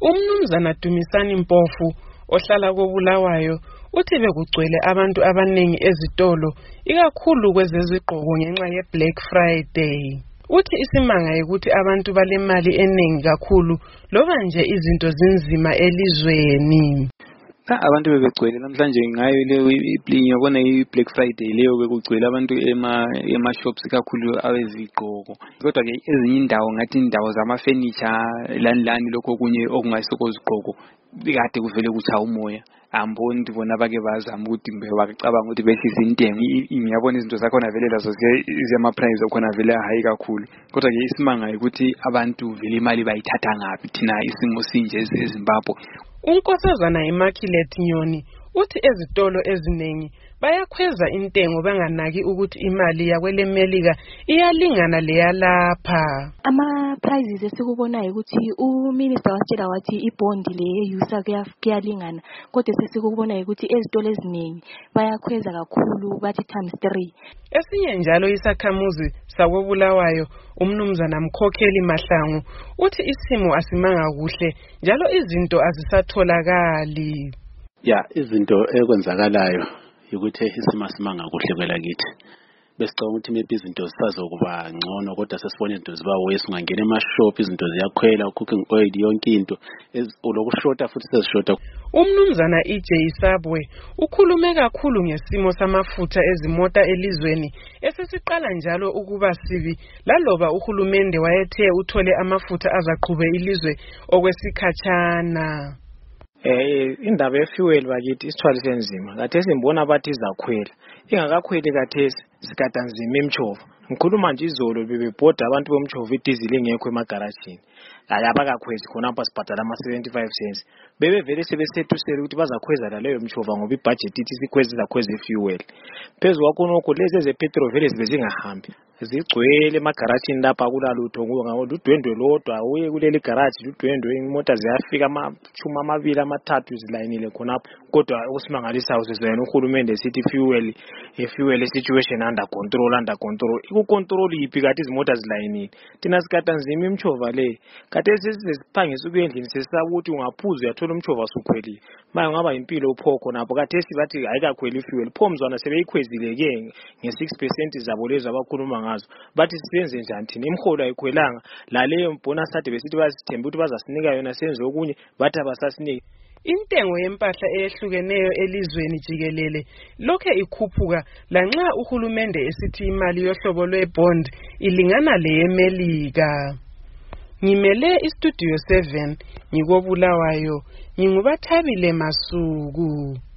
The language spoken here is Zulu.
Umnumzana Dumisani Mpofu ohlala koBulawayo uthi bekugcwele abantu abanengi ezitolo ikakhulu kwezezigqoko ngenxa ye-Black Friday. Uthi isimanga ukuthi abantu balemali eningi kakhulu loba nje izinto zinzima elizweni. Abantu bebegcwele namhlanje ngayo leyo ngiyabona i-Black Friday leyo bekugcwele abantu ema-shops kakhulu awezigqoko. Kodwa ke ezinye indawo ngathi indawo zama-furniture lani lokho kunye okungayisikho zigqoko kade kuvele kutha umoya. Amboni ukuthi bona bake bazama ukuthi bacabanga ukuthi behlise intengo. Ngiyabona izinto zakhona vele lazo ziyama-price khona vele high kakhulu. Kodwa ke isimanga ukuthi abantu vele imali bayithatha ngaphi thina isimo sinje eZimbabwe. Unkosazana Immaculate Nyoni uthi ezitolo ezinengi bayakhweza intengo banganaki ukuthi imali yakwele Melika iyalingana leyalapha. Ama prices esikubonayo ukuthi uminister watshela wathi ibond le eyusa kuyalingana kodwa sesikubonayo ukuthi ezitolo ezinengi bayakhweza kakhulu bathi times 3. Esinye njalo isakhamuzi sakoBulawayo umnumzana Mkhokheli Mahlangu uthi isimo asimanga kuhle njalo izinto azisatholakali. Izinto ekwenzakalayo ukuthi isimo asimanga kuhle kwelakithi. Besicabanga ukuthi maybe izinto zisazokuba ngcono kodwa sesibona izinto ziba worse. Ungangena ema-shop izinto ziyakhwela, cooking oil yonke into lokushota futhi sezishota. Umnumzana EJ Sabwe ukhulume kakhulu ngesimo samafutha ezimota elizweni esesiqala njalo ukuba sibi laloba uhulumende wayethe uthole amafutha azaqhube ilizwe okwesikhatshana. Indaba yefuel bakithi isithwalise nzima. Kathesi simbona bathi izakhwela. Ingakakhweli kathesi sikada nzima emchova. Ngikhuluma nje izolo bebebhoda abantu bomchova idizili engekho emagarajini. Abakakhwezi khona apha sibhadala ama-75 cents. Bebevele sebesethuselwe ukuthi bazakhweza laleyo mchova ngoba ibudget ithi sikhweza izakhweza ifuel. Phezu kwakho nokho lezi zepetrol vele zibe zingahambi. Zigcwele emagarajini lapha kulalutho ngoba udwendwe lodwa uye kuleli garage udwendwe imoto ziyafika ama-2 ama-3 zilayinile khonapho. Kodwa usimangalisayo sizwena uhulumende sithi fuel situation under control. Ikucontrol iphi kathi izimoto zilayinile. Thina sikata nzima imchova le. Kathesi siphangisa ukuyendlini sesaba ukuthi ungaphuza uyathola umchova usukhwelile. Manje ngaba impilo uphokho napho kathesi bathi ayikakhweli ifuel. Phomzwana sebeyikhwezile ke nge6% zabo lezo abakhuluma ngazo. Bathi sisenze njani thina imholo ayikhwelanga la leyo bonus ade besithi basithemba ukuthi bazasinika yona senze okunye bathi abasasiniki. Intengo yempahla eyehlukeneyo elizweni jikelele lokho ikhuphuka lanxa uhulumende esithi imali yohlobo lwebond ilingana leyeMelika. Ngimele istudio 7 ngikoBulawayo, nginguBathabile Masuku.